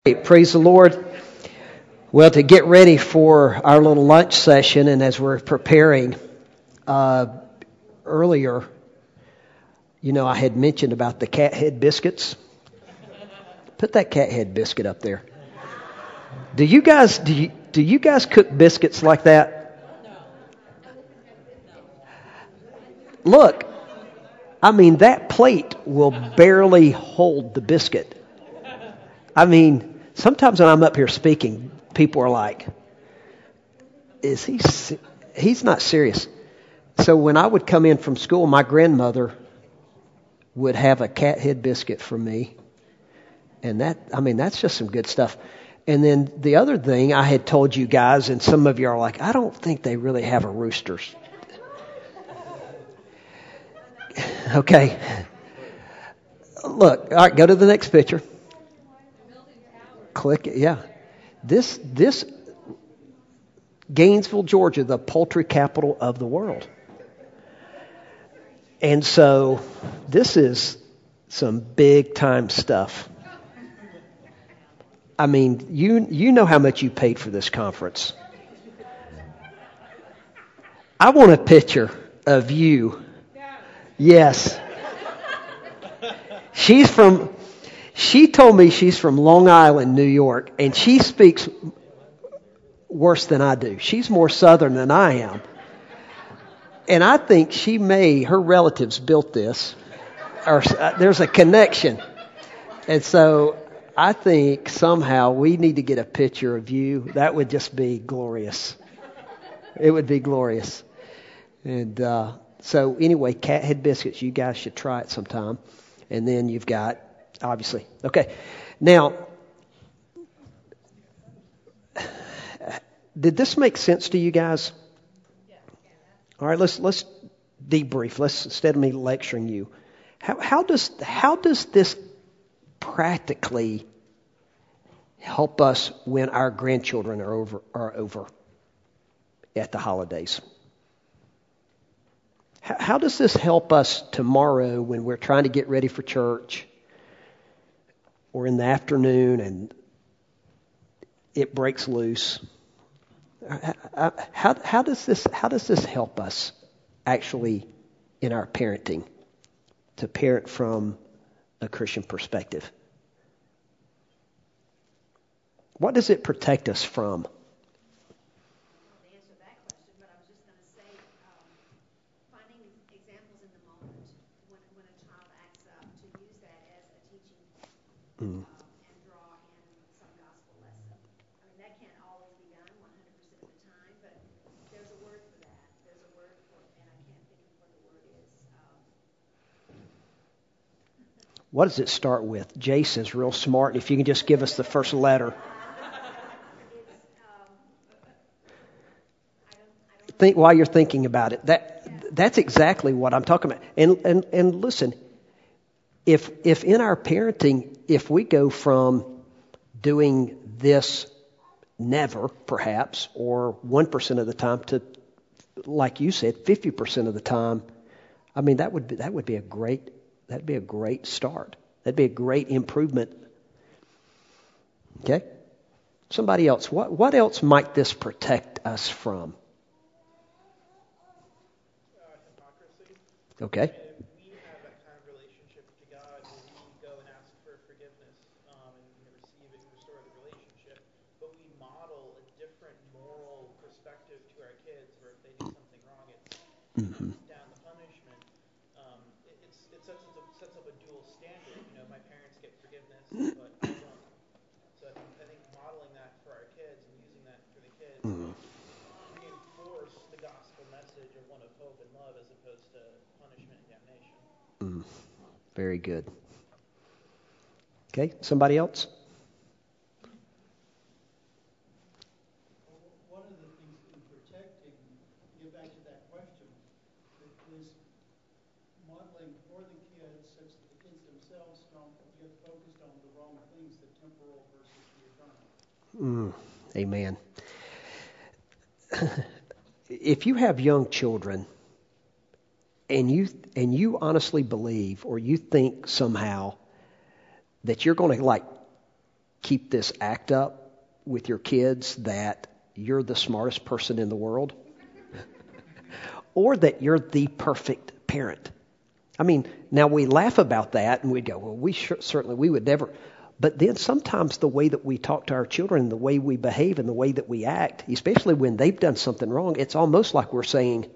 Praise the Lord. Well, to get ready for our little lunch session, and as we're preparing, earlier, I had mentioned about the cat head biscuits. Put that cat head biscuit up there. Do you guys cook biscuits like that? Look, that plate will barely hold the biscuit. Sometimes when I'm up here speaking, people are like, he's not serious. So when I would come in from school, my grandmother would have a cat head biscuit for me. And that's just some good stuff. And then the other thing I had told you guys, and some of you are like, I don't think they really have a Roosters. Okay. Look, all right, go to the next picture. Click it, yeah. This Gainesville, Georgia, the poultry capital of the world. And so this is some big time stuff. You know how much you paid for this conference. I want a picture of you. Yes. She told me she's from Long Island, New York, and she speaks worse than I do. She's more Southern than I am. And I think her relatives built this, or there's a connection. And so I think somehow we need to get a picture of you. That would just be glorious. It would be glorious. And so anyway, cat head biscuits, you guys should try it sometime. And then you've got, obviously. Okay. Now, did this make sense to you guys? All right, let's debrief. Instead of me lecturing you, how does this practically help us when our grandchildren are over at the holidays? How does this help us tomorrow when we're trying to get ready for church, or in the afternoon and it breaks loose? How does this help us actually in our parenting, to parent from a Christian perspective? What does it protect us from? And draw in some gospel lesson. That can't always be done 100% of the time, but there's a word for that. There's a word for it, and I can't think of what the word is. What does it start with? Jace is real smart. If you can just give us the first letter. Think while you're thinking about it. That's exactly what I'm talking about. And listen, if in our parenting, if we go from doing this never, perhaps, or 1% of the time to, like you said, 50% of the time, that would be a great start. That'd be a great improvement. Okay? Somebody else. What else might this protect us from? Hypocrisy. Okay. We have that kind of relationship to God where we go and ask for forgiveness and receive it and restore the relationship, but we model a different moral perspective to our kids where if they do something wrong, it's down the punishment. It sets up a dual standard. My parents get forgiveness, but I don't. So I think modeling that for our kids and using that for the kids reinforce the gospel message of one of hope and love as opposed to punishment and damnation. Very good. Okay, somebody else? One of the things in protecting, get back to that question, is modeling for the kids such that the kids themselves don't get focused on the wrong things, the temporal versus the eternal. Amen. If you have young children and you honestly believe, or you think somehow that you're going to keep this act up with your kids that you're the smartest person in the world or that you're the perfect parent. I mean, now we laugh about that and we go, well, we would never. But then sometimes the way that we talk to our children, the way we behave and the way that we act, especially when they've done something wrong, it's almost like we're saying,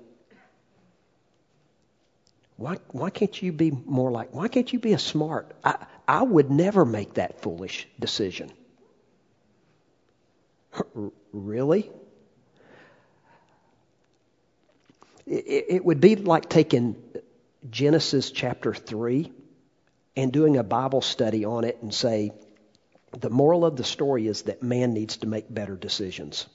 why can't you be more like, why can't you be a smart? I would never make that foolish decision. Really? It would be like taking Genesis chapter 3 and doing a Bible study on it and say, the moral of the story is that man needs to make better decisions.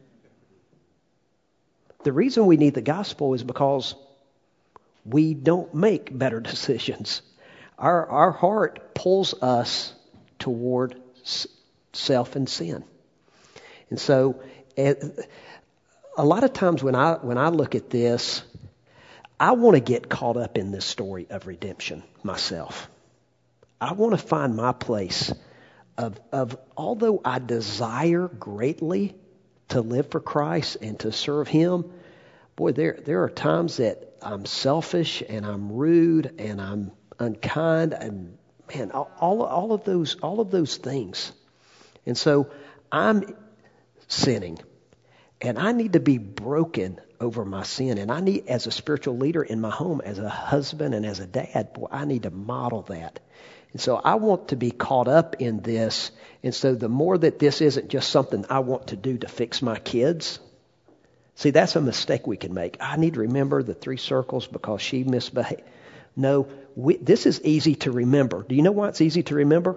The reason we need the gospel is because we don't make better decisions. Our heart pulls us toward self and sin. And so a lot of times when I look at this, I want to get caught up in this story of redemption myself. I want to find my place of although I desire greatly to live for Christ and to serve Him, boy, there are times that I'm selfish and I'm rude and I'm unkind and man, all of those things. And so I'm sinning and I need to be broken over my sin. And I need, as a spiritual leader in my home, as a husband and as a dad, boy, I need to model that. And so I want to be caught up in this. And so the more that this isn't just something I want to do to fix my kids. See, that's a mistake we can make. I need to remember the 3 circles because she misbehaved. No, this is easy to remember. Do you know why it's easy to remember?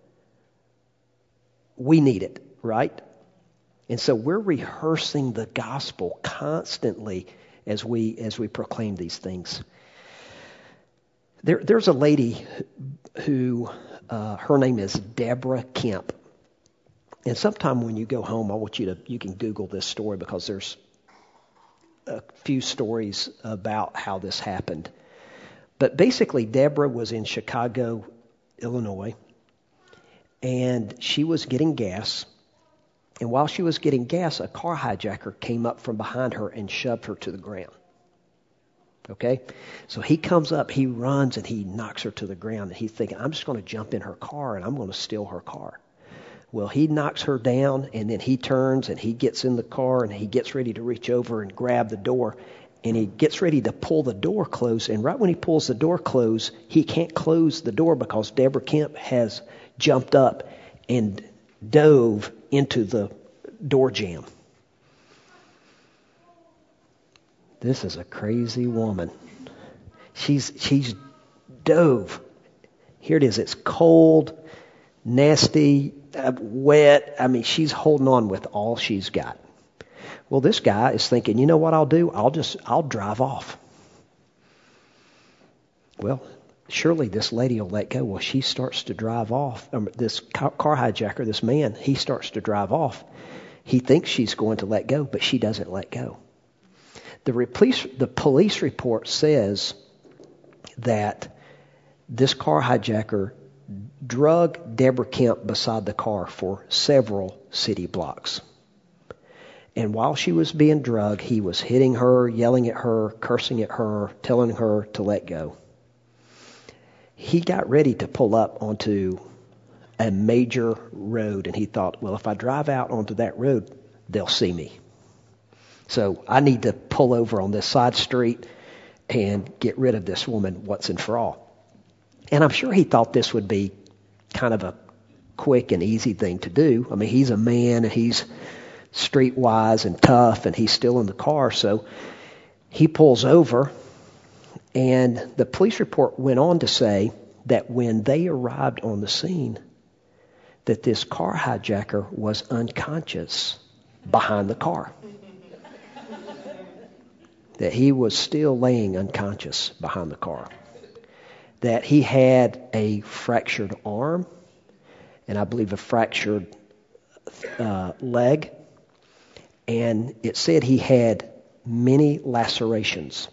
We need it, right? And so we're rehearsing the gospel constantly as we proclaim these things. There's a lady who her name is Deborah Kemp. And sometime when you go home, I want you can Google this story because there's a few stories about how this happened. But basically, Deborah was in Chicago, Illinois, and she was getting gas. And while she was getting gas, a car hijacker came up from behind her and shoved her to the ground. Okay? So he comes up, he runs, and he knocks her to the ground. And he's thinking, I'm just going to jump in her car and I'm going to steal her car. Well, he knocks her down, and then he turns and he gets in the car and he gets ready to reach over and grab the door. And he gets ready to pull the door closed. And right when he pulls the door closed, he can't close the door because Deborah Kemp has jumped up and dove into the door jamb. This is a crazy woman. She's dove. Here it is. It's cold, nasty, wet. I mean, she's holding on with all she's got. Well, this guy is thinking, you know what I'll do? I'll drive off. Well, surely this lady will let go. Well, she starts to drive off. This car hijacker, this man, he starts to drive off. He thinks she's going to let go, but she doesn't let go. The police report says that this car hijacker drug Deborah Kemp beside the car for several city blocks. And while she was being drugged, he was hitting her, yelling at her, cursing at her, telling her to let go. He got ready to pull up onto a major road, and he thought, well, if I drive out onto that road, they'll see me. So I need to pull over on this side street and get rid of this woman once and for all. And I'm sure he thought this would be kind of a quick and easy thing to do. I mean, he's a man, and he's streetwise and tough, and he's still in the car. So he pulls over, and the police report went on to say that when they arrived on the scene, that this car hijacker was unconscious behind the car. That he was still laying unconscious behind the car. That he had a fractured arm, and I believe a fractured leg. And it said he had many lacerations.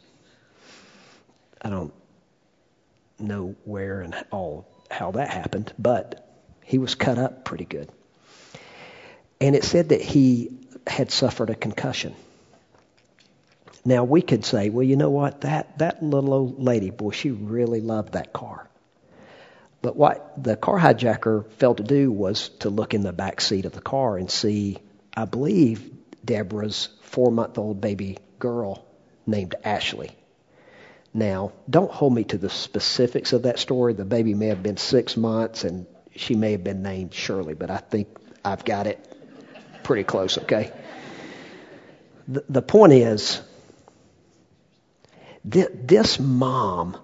I don't know where and how that happened, but He was cut up pretty good. And it said that he had suffered a concussion. Now, we could say, well, you know what? That little old lady, boy, she really loved that car. But what the car hijacker failed to do was to look in the back seat of the car and see, I believe, Deborah's 4-month-old baby girl named Ashley. Now, don't hold me to the specifics of that story. The baby may have been 6 months and she may have been named Shirley, but I think I've got it pretty close, okay? The point is, this mom,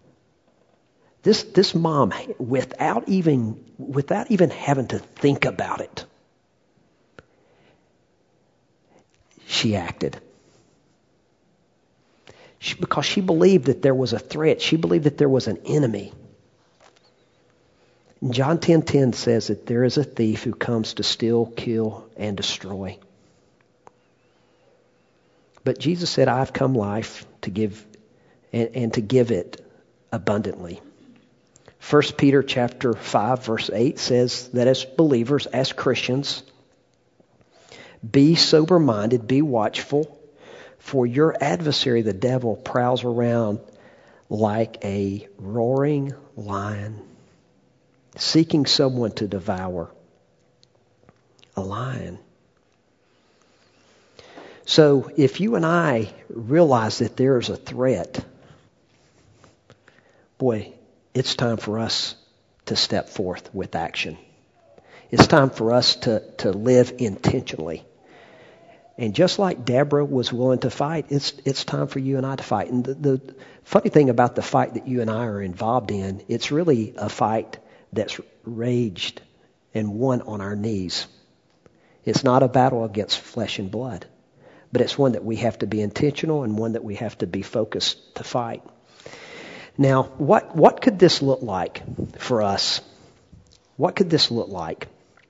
without even having to think about it, she acted. Because she believed that there was a threat. She believed that there was an enemy. And John 10:10 says that there is a thief who comes to steal, kill, and destroy. But Jesus said, I've come life to give and to give it abundantly. 1 Peter chapter 5, verse 8 says that as believers, as Christians, be sober-minded, be watchful, for your adversary, the devil, prowls around like a roaring lion, seeking someone to devour. A lion. So if you and I realize that there is a threat, boy, it's time for us to step forth with action. It's time for us to live intentionally. And just like Deborah was willing to fight, it's time for you and I to fight. And the funny thing about the fight that you and I are involved in, it's really a fight that's raged and won on our knees. It's not a battle against flesh and blood, but it's one that we have to be intentional and one that we have to be focused to fight. Now, what could this look like for us? What could this look like?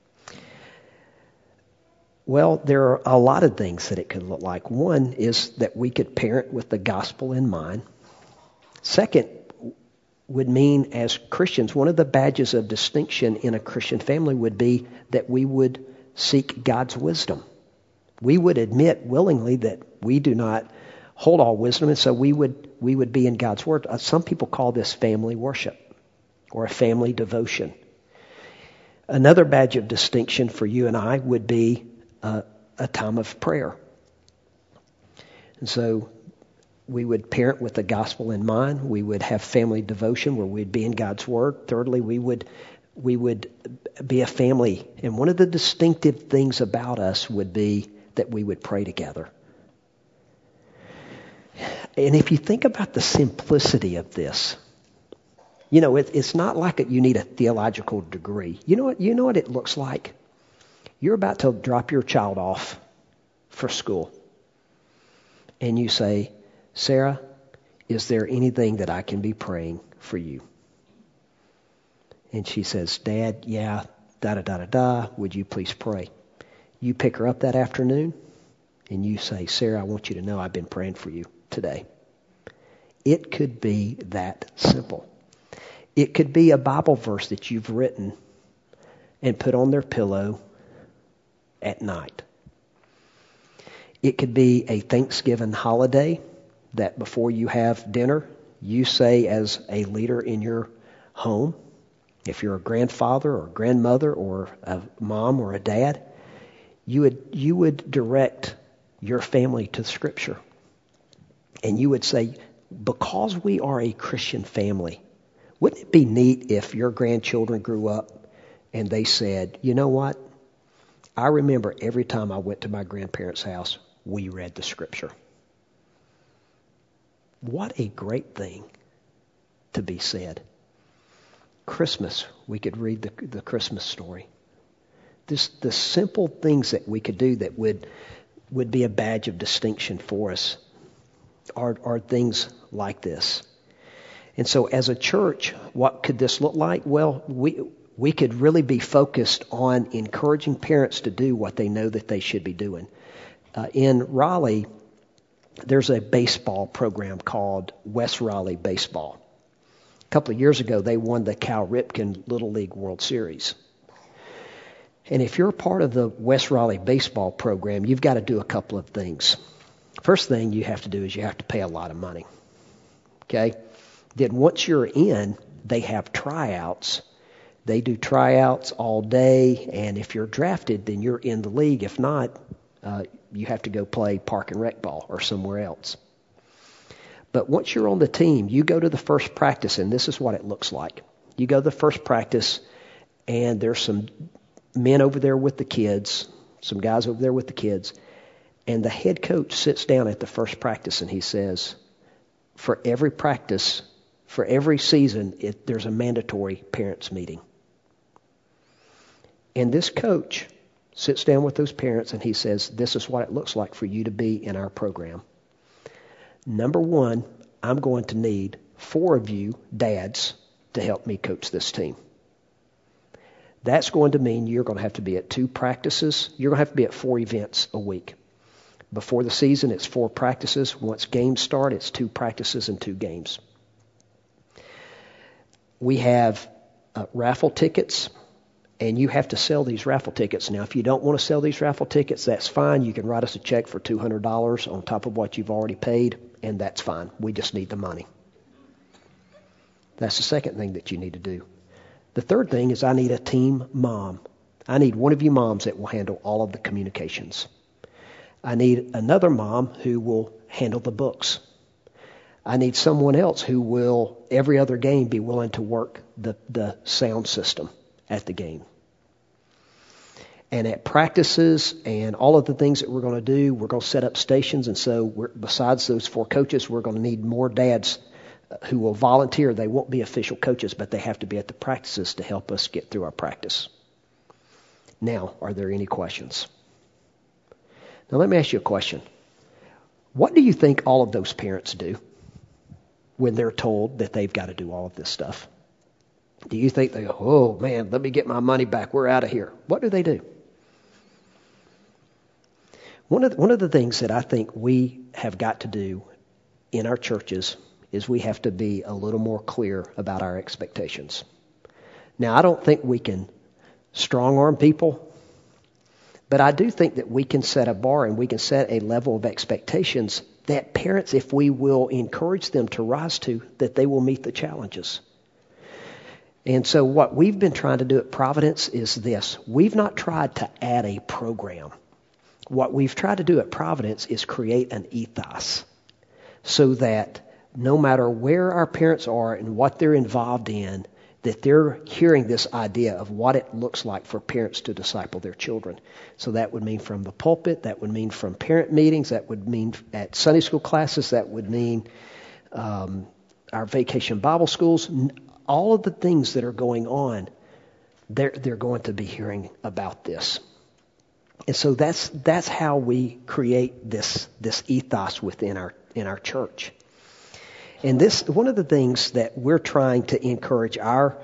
Well, there are a lot of things that it could look like. One is that we could parent with the gospel in mind. Second would mean, as Christians, one of the badges of distinction in a Christian family would be that we would seek God's wisdom. We would admit willingly that we do not hold all wisdom, and so we would be in God's Word. Some people call this family worship or a family devotion. Another badge of distinction for you and I would be a time of prayer. And so we would parent with the gospel in mind. We would have family devotion where we'd be in God's Word. Thirdly, we would be a family. And one of the distinctive things about us would be that we would pray together. And if you think about the simplicity of this, you know, it's not like you need a theological degree. You know what it looks like? You're about to drop your child off for school. And you say, Sarah, is there anything that I can be praying for you? And she says, Dad, yeah, da-da-da-da-da, would you please pray? You pick her up that afternoon and you say, Sarah, I want you to know I've been praying for you today. It could be that simple. It could be a Bible verse that you've written and put on their pillow at night. It could be a Thanksgiving holiday that before you have dinner, you say as a leader in your home, if you're a grandfather or a grandmother or a mom or a dad, you would direct your family to Scripture. And you would say, because we are a Christian family, wouldn't it be neat if your grandchildren grew up and they said, you know what? I remember every time I went to my grandparents' house, we read the Scripture. What a great thing to be said. Christmas, we could read the Christmas story. The simple things that we could do that would be a badge of distinction for us are things like this. And so as a church, what could this look like? Well, we could really be focused on encouraging parents to do what they know that they should be doing. In Raleigh, there's a baseball program called West Raleigh Baseball. A couple of years ago, they won the Cal Ripken Little League World Series. And if you're a part of the West Raleigh baseball program, you've got to do a couple of things. First thing you have to do is you have to pay a lot of money. Okay? Then once you're in, they have tryouts. They do tryouts all day, and if you're drafted, then you're in the league. If not, you have to go play park and rec ball or somewhere else. But once you're on the team, you go to the first practice, and this is what it looks like. You go to the first practice, and there's some men over there with the kids, some guys over there with the kids, and the head coach sits down at the first practice, and he says, for every practice, for every season, there's a mandatory parents meeting. And this coach sits down with those parents, and he says, this is what it looks like for you to be in our program. Number one, I'm going to need 4 of you dads to help me coach this team. That's going to mean you're going to have to be at 2 practices. You're going to have to be at 4 events a week. Before the season, it's 4 practices. Once games start, it's 2 practices and 2 games. We have raffle tickets, and you have to sell these raffle tickets. Now, if you don't want to sell these raffle tickets, that's fine. You can write us a check for $200 on top of what you've already paid, and that's fine. We just need the money. That's the second thing that you need to do. The third thing is I need a team mom. I need one of you moms that will handle all of the communications. I need another mom who will handle the books. I need someone else who will, every other game, be willing to work the sound system at the game. And at practices and all of the things that we're going to do, we're going to set up stations. And so besides those 4 coaches, we're going to need more dads who will volunteer. They won't be official coaches, but they have to be at the practices to help us get through our practice. Now, are there any questions? Now, let me ask you a question. What do you think all of those parents do when they're told that they've got to do all of this stuff? Do you think they go, oh, man, let me get my money back. We're out of here. What do they do? One of the things that I think we have got to do in our churches is we have to be a little more clear about our expectations. Now, I don't think we can strong-arm people, but I do think that we can set a bar and we can set a level of expectations that parents, if we will encourage them to rise to, that they will meet the challenges. And so what we've been trying to do at Providence is this. We've not tried to add a program. What we've tried to do at Providence is create an ethos so that no matter where our parents are and what they're involved in, that they're hearing this idea of what it looks like for parents to disciple their children. So that would mean from the pulpit, that would mean from parent meetings, that would mean at Sunday school classes, that would mean our vacation Bible schools. All of the things that are going on, they're going to be hearing about this. And so that's how we create this ethos within our church. And this, one of the things that we're trying to encourage our,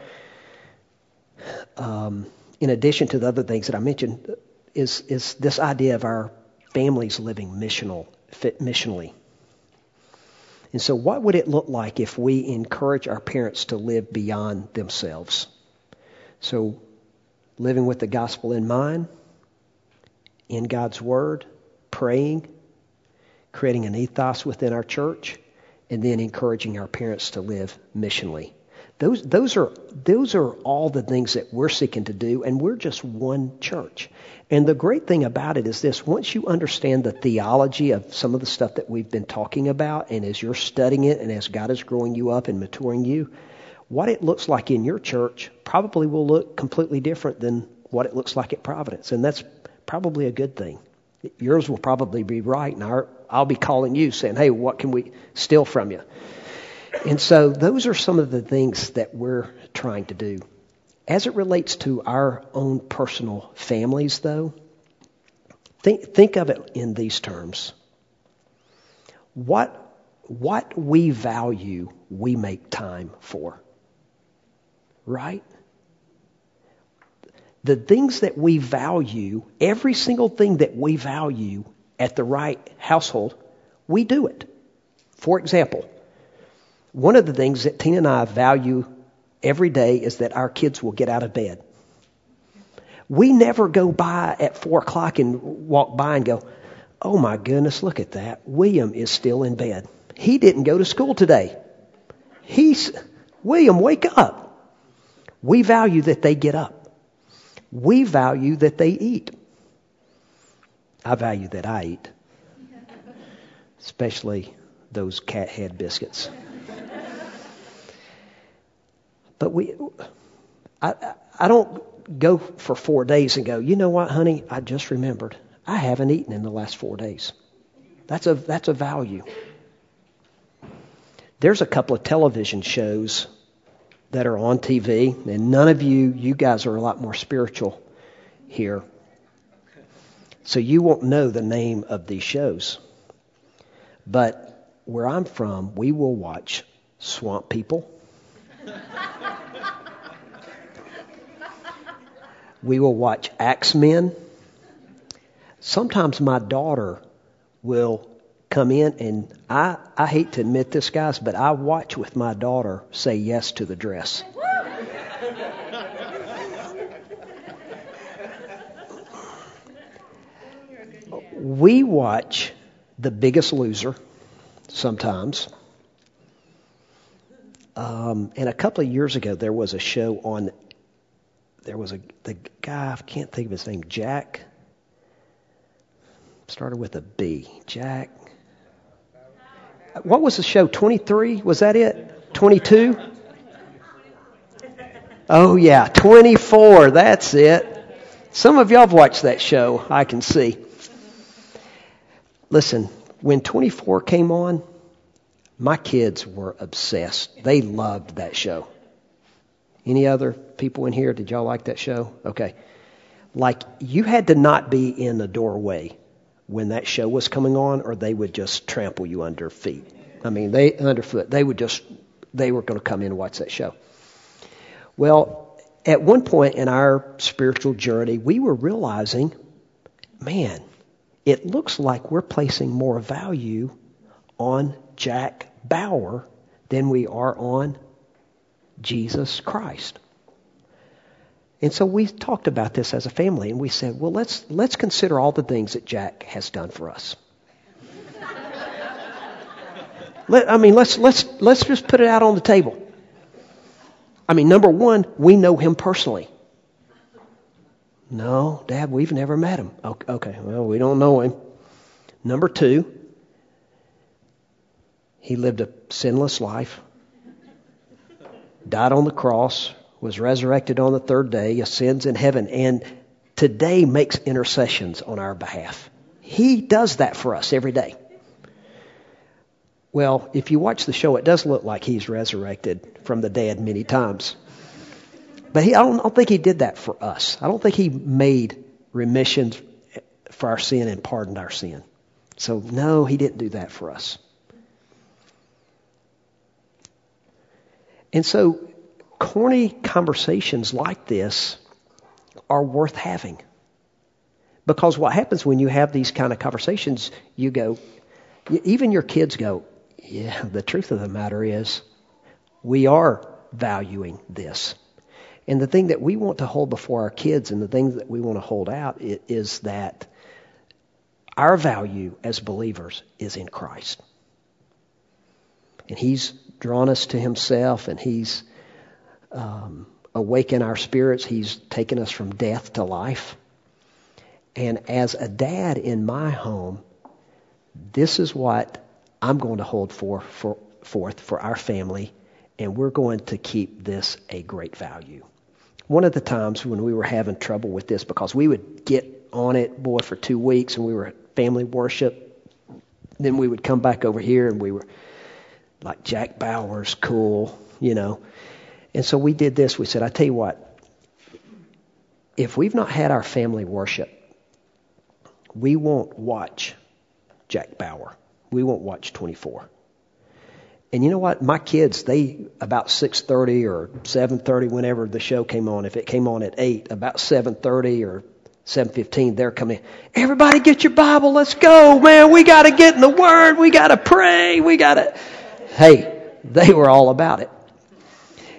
in addition to the other things that I mentioned, is this idea of our families living missionally. And so what would it look like if we encourage our parents to live beyond themselves? So living with the gospel in mind, in God's word, praying, creating an ethos within our church, and then encouraging our parents to live missionally. Those are all the things that we're seeking to do, and we're just one church. And the great thing about it is this: once you understand the theology of some of the stuff that we've been talking about, and as you're studying it, and as God is growing you up and maturing you, what it looks like in your church probably will look completely different than what it looks like at Providence. And that's probably a good thing. Yours will probably be right, and I'll be calling you saying, hey, what can we steal from you? And so those are some of the things that we're trying to do. As it relates to our own personal families, though, think of it in these terms. What we value, we make time for. Right? The things that we value, every single thing that we value at the right household, we do it. For example, one of the things that Tina and I value every day is that our kids will get out of bed. We never go by at 4 o'clock and walk by and go, oh my goodness, look at that. William is still in bed. He didn't go to school today. William, wake up. We value that they get up. We value that they eat. I value that I eat. Especially those cat head biscuits. But I don't go for 4 days and go, you know what, honey, I just remembered. I haven't eaten in the last 4 days. That's a value. There's a couple of television shows that are on TV, and none of you guys are a lot more spiritual here. So you won't know the name of these shows. But where I'm from, we will watch Swamp People. We will watch Axemen. Sometimes my daughter will come in, and I hate to admit this, guys, but I watch with my daughter say yes to the dress. We watch The Biggest Loser sometimes. And a couple of years ago, there was a show on, the guy, I can't think of his name, Jack, started with a B. Jack. What was the show? 23? Was that it? 22? Oh, yeah. 24. That's it. Some of y'all have watched that show, I can see. Listen, when 24 came on, my kids were obsessed. They loved that show. Any other people in here? Did y'all like that show? Okay. Like, you had to not be in the doorway when that show was coming on, or they would just trample you under feet. I mean, underfoot. They were going to come in and watch that show. Well, at one point in our spiritual journey, we were realizing, man, it looks like we're placing more value on Jack Bauer than we are on Jesus Christ. And so we talked about this as a family, and we said, well, let's consider all the things that Jack has done for us. Let's just put it out on the table. I mean, number one, we know him personally. No, Dad, we've never met him. Okay, well, we don't know him. Number two, he lived a sinless life, died on the cross, was resurrected on the third day, ascends in heaven, and today makes intercessions on our behalf. He does that for us every day. Well, if you watch the show, it does look like he's resurrected from the dead many times. But I don't think he did that for us. I don't think he made remission for our sin and pardoned our sin. So, no, he didn't do that for us. And so, corny conversations like this are worth having. Because what happens when you have these kind of conversations, you go, even your kids go, yeah, the truth of the matter is, we are valuing this. And the thing that we want to hold before our kids and the things that we want to hold out is that our value as believers is in Christ. And He's drawn us to Himself, and He's awakened our spirits. He's taken us from death to life. And as a dad in my home, this is what I'm going to hold forth for our family, and we're going to keep this a great value. One of the times when we were having trouble with this, because we would get on it, boy, for 2 weeks, and we were at family worship, then we would come back over here, and we were like, Jack Bauer's cool, you know. And so we did this. We said, I tell you what, if we've not had our family worship, we won't watch Jack Bauer. We won't watch 24. And you know what? My kids, they, about 6:30 or 7:30, whenever the show came on, if it came on at 8, about 7:30 or 7:15, they're coming, everybody get your Bible, let's go, man. We got to get in the Word. We got to pray. Hey, they were all about it.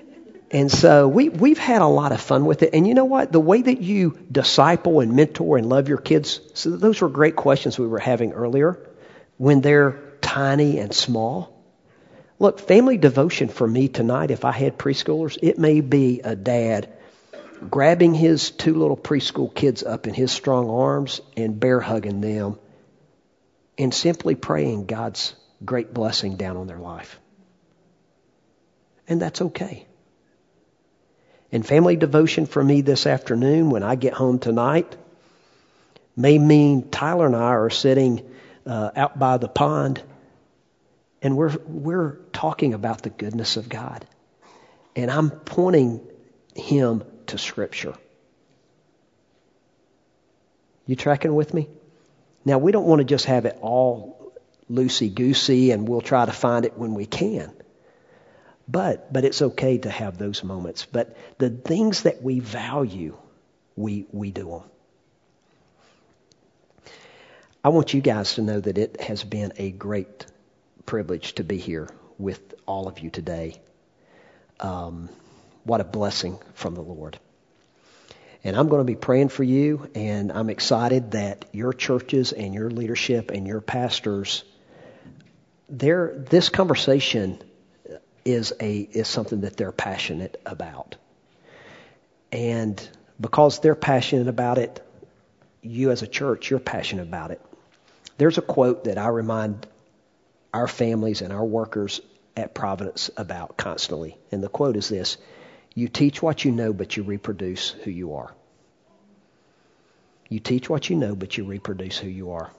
And so we've had a lot of fun with it. And you know what? The way that you disciple and mentor and love your kids, so those were great questions we were having earlier when they're tiny and small. Look, family devotion for me tonight, if I had preschoolers, it may be a dad grabbing his 2 little preschool kids up in his strong arms and bear hugging them and simply praying God's great blessing down on their life. And that's okay. And family devotion for me this afternoon when I get home tonight may mean Tyler and I are sitting out by the pond and we're talking about the goodness of God. And I'm pointing him to Scripture. You tracking with me? Now, we don't want to just have it all loosey-goosey and we'll try to find it when we can. But it's okay to have those moments. But the things that we value, we do them. I want you guys to know that it has been a great privilege to be here with all of you today. What a blessing from the Lord. And I'm going to be praying for you, and I'm excited that your churches and your leadership and your pastors, this conversation is something that they're passionate about. And because they're passionate about it, you as a church, you're passionate about it. There's a quote that I remind our families and our workers at Providence about constantly. And the quote is this: you teach what you know, but you reproduce who you are. You teach what you know, but you reproduce who you are.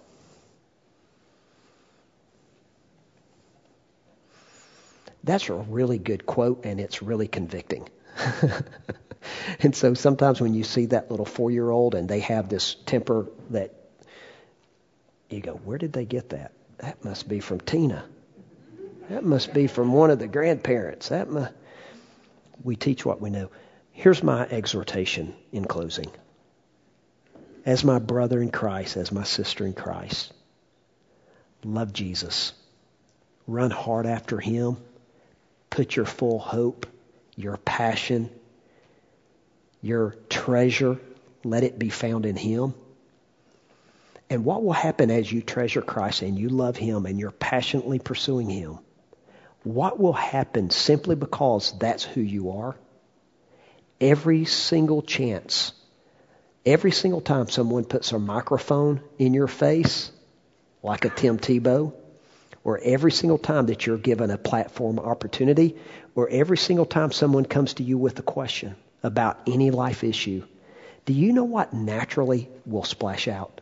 That's a really good quote, and it's really convicting. And so sometimes when you see that little 4-year-old and they have this temper that you go, where did they get that? That must be from Tina. That must be from one of the grandparents. We teach what we know. Here's my exhortation in closing. As my brother in Christ, as my sister in Christ, love Jesus. Run hard after Him. Put your full hope, your passion, your treasure, let it be found in Him. And what will happen as you treasure Christ and you love Him and you're passionately pursuing Him? What will happen simply because that's who you are? Every single chance, every single time someone puts a microphone in your face, like a Tim Tebow, or every single time that you're given a platform opportunity, or every single time someone comes to you with a question about any life issue, do you know what naturally will splash out?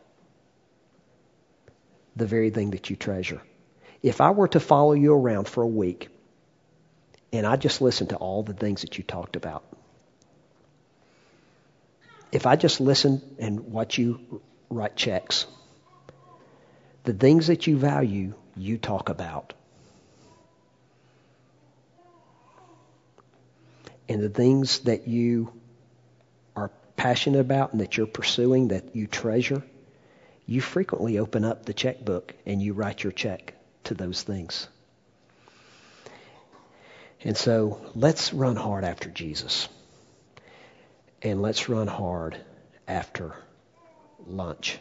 The very thing that you treasure. If I were to follow you around for a week and I just listened to all the things that you talked about, if I just listen and watch you write checks, the things that you value, you talk about. And the things that you are passionate about and that you're pursuing, that you treasure, you frequently open up the checkbook and you write your check to those things. And so let's run hard after Jesus. And let's run hard after lunch.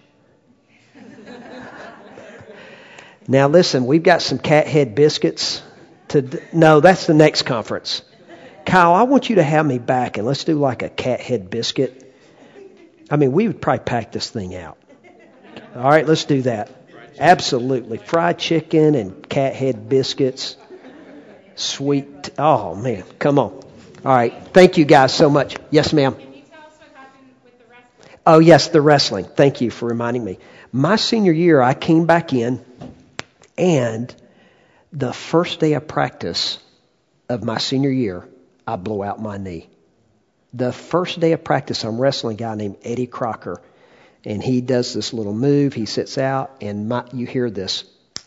Now listen, we've got some cat head biscuits. No, that's the next conference. Kyle, I want you to have me back and let's do like a cat head biscuit. I mean, we would probably pack this thing out. All right, let's do that. Absolutely. Fried chicken and cat head biscuits. Sweet. Oh, man. Come on. All right. Thank you guys so much. Yes, ma'am. Can you tell us what happened with the wrestling? Oh, yes, the wrestling. Thank you for reminding me. My senior year, I came back in, and the first day of practice of my senior year, I blew out my knee. The first day of practice, I'm wrestling a guy named Eddie Crocker. And he does this little move. He sits out, and you hear this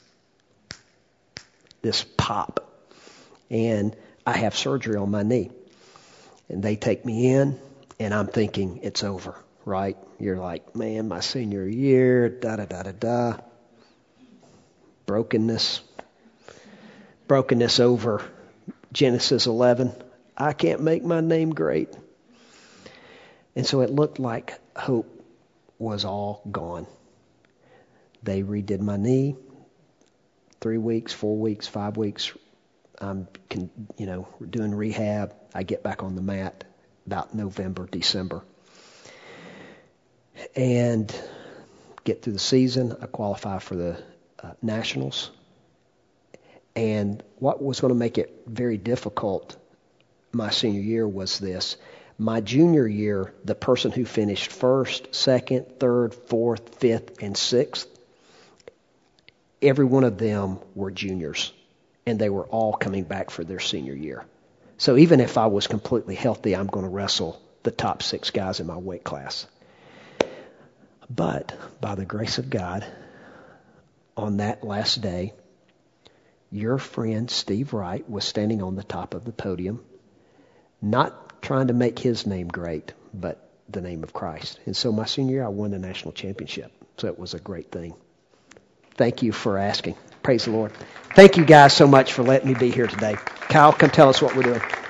pop. And I have surgery on my knee. And they take me in, and I'm thinking, it's over, right? You're like, man, my senior year, da-da-da-da-da. Brokenness over Genesis 11. I can't make my name great. And so it looked like hope was all gone. They redid my knee. 3 weeks, 4 weeks, 5 weeks. I'm, doing rehab. I get back on the mat about November, December. And get through the season. I qualify for the Nationals. And what was going to make it very difficult my senior year was this. My junior year, the person who finished first, second, third, fourth, fifth, and sixth, every one of them were juniors. And they were all coming back for their senior year. So even if I was completely healthy, I'm going to wrestle the top 6 guys in my weight class. But by the grace of God, on that last day, your friend Steve Wright was standing on the top of the podium, not trying to make his name great, but the name of Christ. And so my senior year, I won the national championship. So it was a great thing. Thank you for asking. Praise the Lord. Thank you guys so much for letting me be here today. Kyle, come tell us what we're doing.